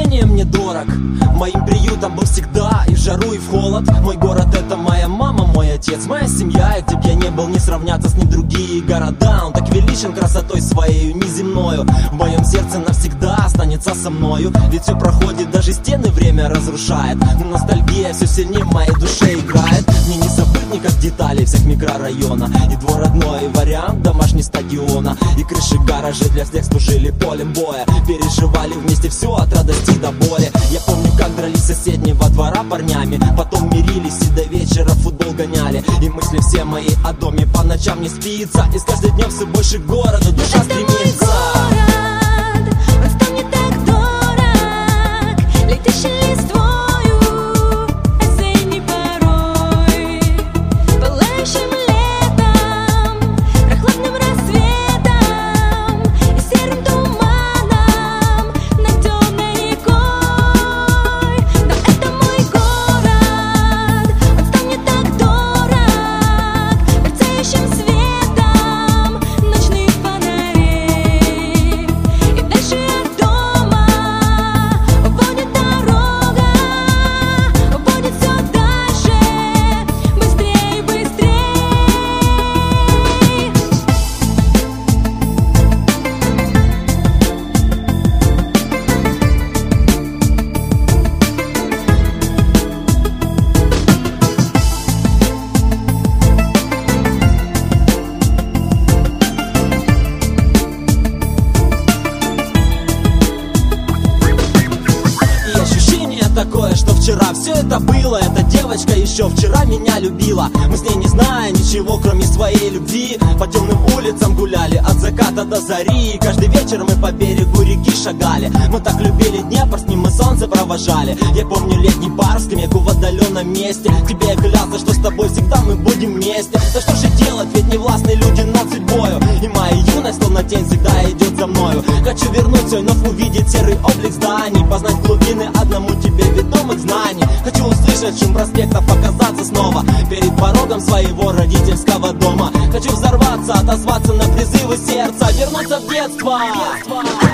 рождения мне дорог. Моим приютом был всегда и в жару, и в холод. Мой город — это моя мама, мой отец, моя семья. И где б я не был, не сравнятся с ним другие города. Он так величен красотой своей неземною. В моем сердце навсегда останется со мною. Ведь все проходит, даже стены время разрушает. Но ностальгия все сильнее в моей душе играет. Мне не забыть никак деталей всех микрорайона. И двор родной, и вариант домашней стадиона. И крыши гаражей для всех служили полем боя. Переживали вместе все от радости до боли. Я помню, как дрались соседнего двора парнями. Потом мирились и до вечера в футбол гоняли. И мысли все мои о доме по ночам не спится. И с каждым днем все больше города душа стремится. Такое, что вчера все это было. Эта девочка еще вчера меня любила. Мы с ней не зная ничего, кроме своей любви, по темным улицам гуляли от заката до зари. И каждый вечер мы по берегу реки шагали. Мы так любили Днепр, с ним мы солнце провожали. Я помню летний бар, скамейку в отдаленном месте. Тебе я клялся, что с тобой всегда мы будем вместе. Да что же делать, ведь не властны люди над судьбою. И моя юность, словно тень, всегда идет за мною. Хочу вернуться и вновь увидеть серый облик зданий, познать глубины одному тебе ведомых знаний. Хочу услышать шум проспектов, оказаться снова перед порогом своего родительского дома. Хочу взорваться, отозваться на призывы сердца, вернуться в детство.